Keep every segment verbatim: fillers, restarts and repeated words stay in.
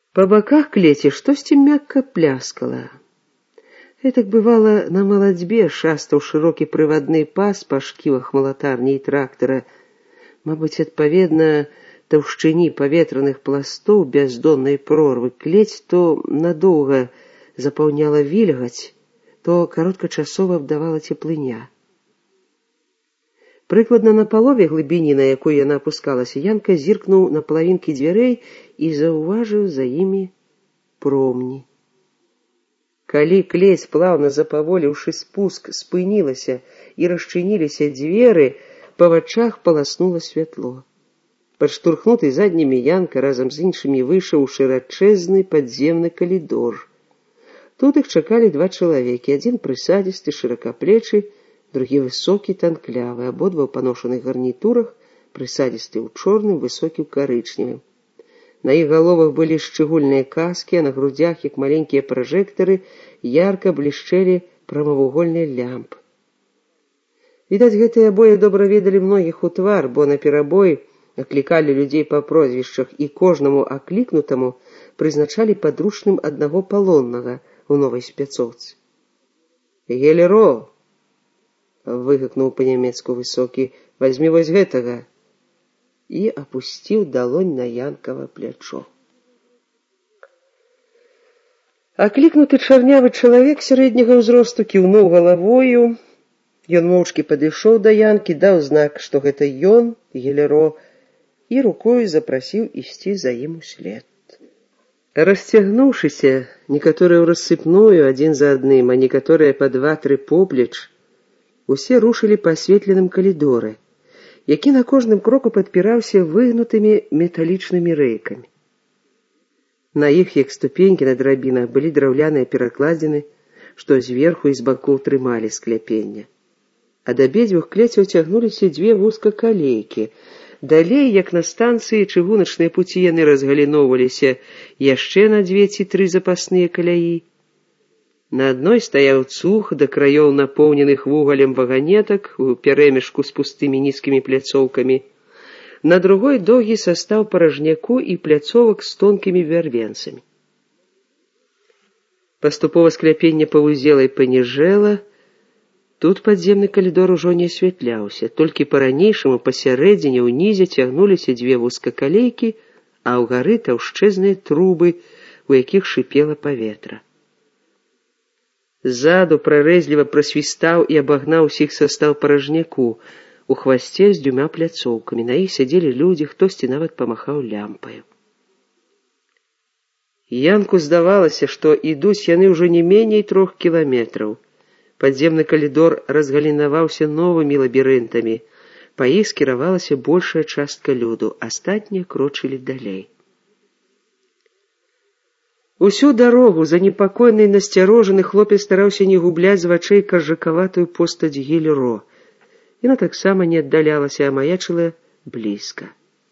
По боках клети штосьці мякка пляскала. Гэтак бывала на малацьбе, шастаў шырокі прывадны пас па шківах малатарні і трактара. Мабыць, адпаведна таўшчыні паветраных пластоў бяздоннай прорвы клець то надоўга запаўняла вільгаць, то кароткачасова абдавала цеплыня. Прыкладна на палове глыбіні, на якой яна апускалася, Янка зіркнуў на палавінкі дзвярэй і заўважыў за імі промні. Калі клець, плаўна запаволіўшы спуск, спынілася і расчыніліся дзверы, па вачах паласнула святло. Падштурхнуты заднімі, Янка разам з іншымі выйшаў у шырачэзны падземны калідор. Тут іх чакалі два чалавекі, адзін прысадзісты, шыракаплечы, другі высокі, танклявы, абодва ў паношаных гарнітурах, прысадзісты ў чорным, высокі ў карычневым. На іх галовах былі шчыгульныя каскі, а на грудзях, як маленькія пражэктары, ярка блішчэлі прамавугольныя лямпы. Відаць, гэтыя абое добра ведалі многіх у твар, бо наперабой аклікалі людзей па прозвішчах і кожнаму аклікнутаму прызначалі падручным аднаго палоннага у новай спецоўцы. «Гелеро!» — выгукнуў па-нямецку высокі. «Вазьмі вось гэтага!» і апусціў далонь на Янкава плячо. Аклікнуты чарнявы чалавек сярэдняга ўзросту кіўнуў галавою. Ён моўчкі падышоў да Янкі, даў знак, што гэта ён, Гелеро, і рукою запрасіў ісці за ім услед. Расцягнуўшыся, некаторыя ў рассыпную адзін за адным, а некаторыя па два-тры поплеч, усе рушылі па асветленым калідоры, які на кожным кроку падпіраўся выгнутымі металічнымі рэйкамі. На іх, як ступенькі на драбінах, былі драўляныя перакладзіны, што зверху і з бакоў трымалі скляпенне. Ад абедзвюх клецяў цягнуліся дзве вузкакалейкі. Далей, як на станцыі, чыгуначныя пуці яны разгаліноўваліся яшчэ на дзве ці тры запасныя каляі. На адной стаяў цух да краёў напоўненых вугалем ваганетак у пярэмешку з пустымі нізкімі пляцоўкамі, на другой доўгі састаў паражняку і пляцовак з тонкімі вярвенцамі. Паступова скляпенне павузела і паніжэла. Тут падземны калідор ужо не асвятляўся, толькі па-ранейшаму пасярэдзіне ўнізе цягнуліся дзве вузкакалейкі, а ўгары таўшчэзныя трубы, у якіх шыпела паветра. Ззаду прарэзліва прасвістаў і абагнаў усіх састаў паражняку, у хвасце з дзвюма пляцоўкамі. На іх сядзелі людзі, хтосьці нават памахаў лямпаю. Янку здавалася, што ідуць яны ўжо не меней трох кіламетраў. Падземны калідор разгалінаваўся новымі лабірынтамі. Па іх скіравалася большая частка люду, астатнія крочылі далей. Усю дарогу занепакоены і насцярожаны хлопец стараўся не губляць з вачэй каржакаватую постаць Гелеро. Яна таксама не аддалялася, а маячыла блізка.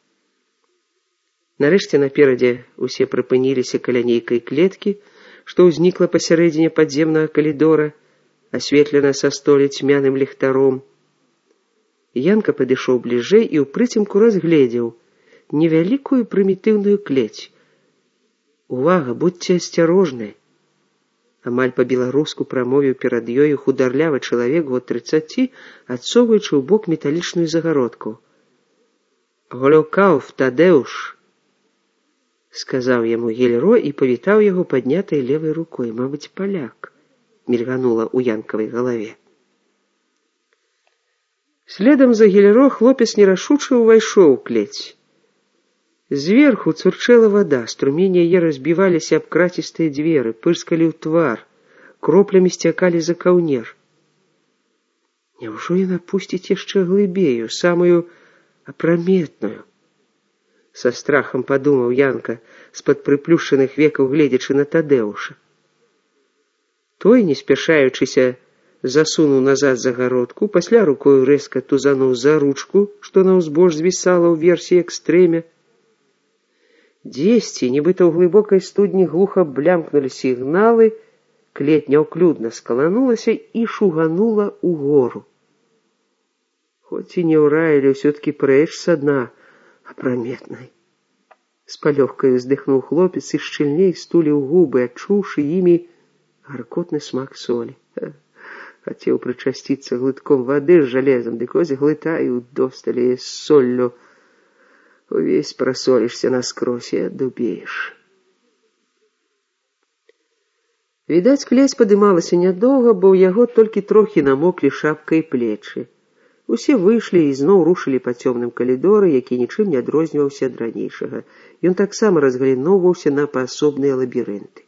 Нарэшце наперадзе усе прыпыніліся каля нейкай клеткі, што ўзнікла пасярэдзіне падземнага калідора, асветлена са столі цьмяным ліхтаром. Янка падышоў бліжэй і ў прыцемку разгледзеў невялікую прымітыўную клець. «Увага, будьце асцярожны!» Амаль па-беларуску прамовіў перад ёю хударлявы чалавек год трыццаці, адсоўваючы ў бок металічную загародку. «Голокауф, Тадэуш!» — сказаў яму Гелеро і павітаў яго паднятай левай рукой. Мабыць, паляк. Мільганула ў Янкавай галаве. Следам за Гелеро хлопец нерашуча ўвайшоў у клець. Зверху цурчэла вада, струмені яе разбіваліся аб крацістыя дзверы, пырскалі ў твар, кроплямі сцякалі за каўнер. Няўжо яна пусціць яшчэ глыбею, самую апраметную? Са страхам падумаў Янка, з-пад прыплюшчаных векаў гледзячы на Тадэуша. Той, не спяшаючыся, засунуў назад загародку, пасля рукою рэзка тузануў за ручку, што наўзбоч звісала ўверсе як стрэмя. Дзесьці, нібыта ў глыбокай студні глуха блямкнулі сігналы, клеть няўклюдна скаланулася і шуганула ўгору. Хоць і не ўраілі, ўсё-ткі прэч са дна апраметнай. С палёгкаю вздыхнул хлопец и шчыльней стуліў губы, адчуўшы імі гаркотны смак солі. Хацеў прычасціцца глытком вады з жалезам, дык ось глытаю досталі з соллю. Увесь прасолішся наскрозь і адубееш. Відаць, клесь падымалася нядоўга, бо ў яго толькі трохі намоклі шапка і плечы. Усе выйшлі і зноў рушылі па цёмным калідоры, які нічым не адрозніваўся ад ранейшага. Ён таксама разгаліноўваўся на паасобныя лабірынты.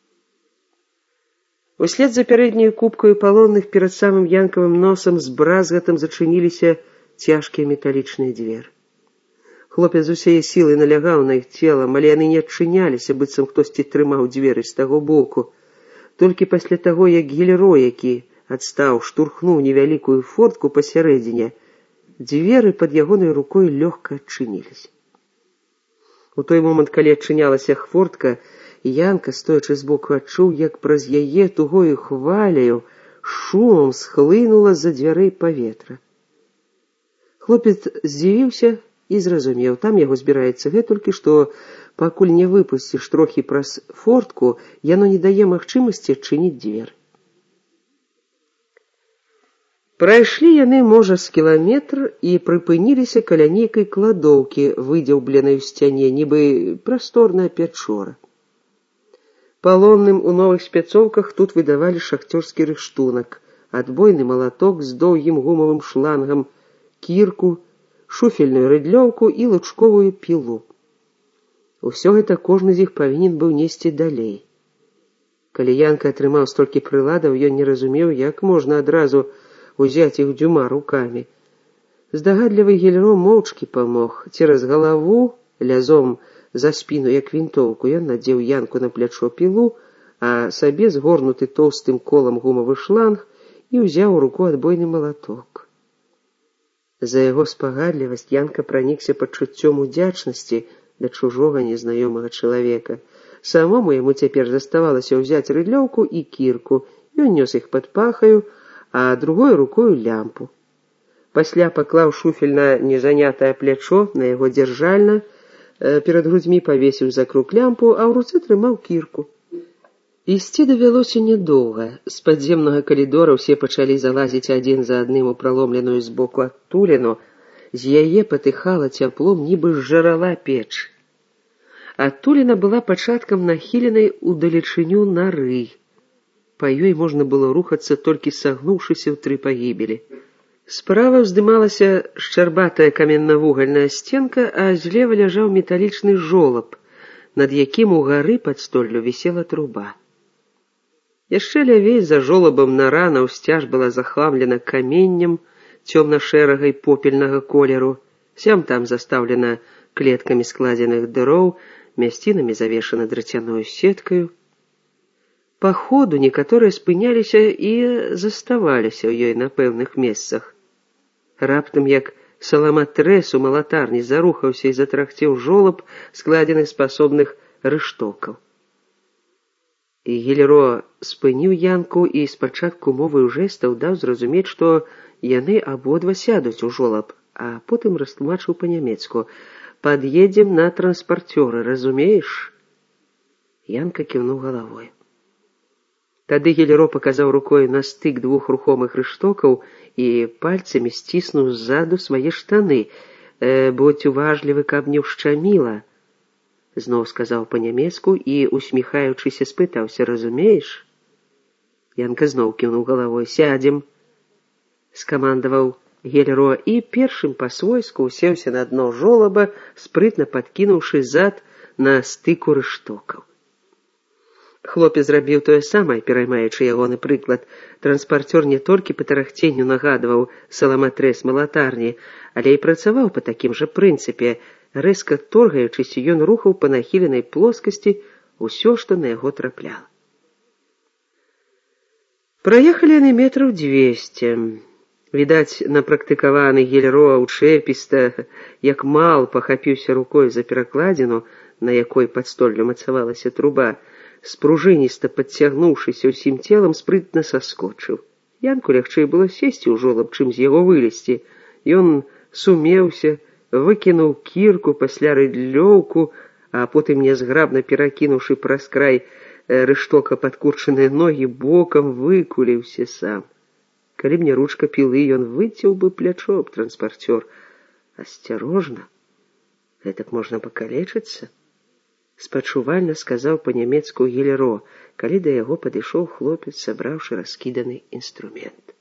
Услед за пярэдняю кубкаю палонных перад самым Янкавым носам з бразгатам зачыніліся цяжкія металічныя дзверы. Хлопец з усяе сілы налягаў на іх целам, але яны не адчыняліся, быццам хтосьці трымаў дзверы з таго боку. Толькі пасля таго, як Гілеро, які адстаў, штурхнуў невялікую фортку пасярэдзіне, дзверы пад ягонай рукой лёгка адчыніліся. У той момант, калі адчынялася фортка, Янка, стоячы збоку, адчуў, як праз яе тугою хваляю шумам схлынула з-за дзвярэй паветра. Хлопец здзівіўся і зразумеў, там яго збіраецца гэтулькі, што пакуль не выпусціш трохі праз фортку, яно не дае магчымасці адчыніць дзверы. Прайшлі яны, можа, з кіламетр і прыпыніліся каля нейкай кладоўкі, выдзяўбленай у сцяне, нібы прасторная пячора. Палонным у новых спецовках тут выдавалі шахцёрскі рыштунак, адбойны малаток з доўгім гумавым шлангам, кірку, шуфельную рыдлёўку і лучковую пілу. Усё гэта кожны з іх павінен быў несці далей. Калі Янка атрымаў столькі прыладаў, ён не разумеў, як можна адразу узяць іх дзвюма рукамі. Здагадлівы Гілеро моўчкі памог. Цераз галаву, лязом за спіну, як вінтоўку, ён надзеў Янку на плячо пілу, а сабе згорнуты тоўстым колам гумавы шланг і ўзяў у руку адбойны малаток. За яго спагадлівасць Янка пранікся пачуццём удзячнасці да чужога незнаёмага чалавека. Самому яму цяпер заставалася ўзяць рыдлёўку і кірку, ён нёс іх пад пахаю, а другой рукою лямпу. Пасля паклаў шуфель на незанятае плячо, на яго дзяржальна, перад грудзьмі павесіў закруг лямпу, а ў руцэ трымаў кірку. Ісці давялося нядоўга. З падземнага калідора ўсе пачалі залазіць адзін за адным у праломленую збоку адтуліну. З яе патыхала цяплом, нібы зжарала печ. Адтуліна была пачаткам нахіленай удалечыню нары. Па ёй можна было рухацца, толькі сагнуўшыся ў тры пагібелі. Справа ўздымалася шчарбатая каменнавугальная сценка, а злева ляжаў металічны жолаб, над якім угары пад столлю вісела труба. Яшчэ лявей за жолабам нара наўсцяж была захламлена каменнем цёмна-шэрага і попельнага колеру, сям там застаўлена клеткамі складзеных дыроў, мясцінамі завешана драцяною сеткаю. Па ходу некаторыя спыняліся і заставаліся ў ёй на пэўных месцах. Раптам, як саламатрэс у малатарні, зарухаўся і затрахцеў жолаб, складзены з пасобных рыштокаў. І Гілеро спыніў Янку і спачатку моваю жэстаў даў зразумець, што яны абодва сядуць у жолаб, а потым растлумачыў па-нямецку: «Пад'едзем на транспарцёры, разумееш?» Янка кіўнуў галавой. Тады Гілеро паказаў рукой на стык двух рухомых рыштокаў і пальцамі сціснуў ззаду свае штаны. «Э, будь уважлівы, каб не ўшчаміла», зноў сказаў па-нямецку і, усміхаючыся, спытаўся: «Разумееш?» Янка зноў кіўнуў галавой. «Сядзем», скамандаваў Гілеро і першым па-свойску усеўся на дно жолаба, спрытна падкінуўшы зад на стыку рыштокаў. Хлопец зрабіў тое самае, пераймаючы ягоны прыклад. Транспарцёр не толькі па тарахценню нагадваў саламатрэс малатарні, але і працаваў па такім жа прынцыпе. Рэзка торгаючыся, ён рухаў па нахіленай плоскасці ўсё, што на яго трапляла. Праехалі яны метраў дзвесце. Відаць, напрактыкаваны Гілеро учэпіста, як мал, пахапіўся рукой за перакладзіну, на якой пад столлю мацавалася труба, спружыніста падцягнуўшыся ўсім целам, спрытна саскочыў. Янку лягчэй было сесці ў жолаб, чым з яго вылезці. Ён сумеўся, выкінуў кірку, пасля рыдлёўку, а потым, нязграбна перакінуўшы праз край рыштока падкурчаныя ногі, бокам выкуліўся сам. Калі б не ручка пілы, ён выцеў бы плячо аб транспарцёр. Асцярожна, гэтак можна пакалечыцца, спачувальна сказаў па-нямецку Гілеро, калі да яго падышоў хлопец, сабраўшы раскіданы інструмент.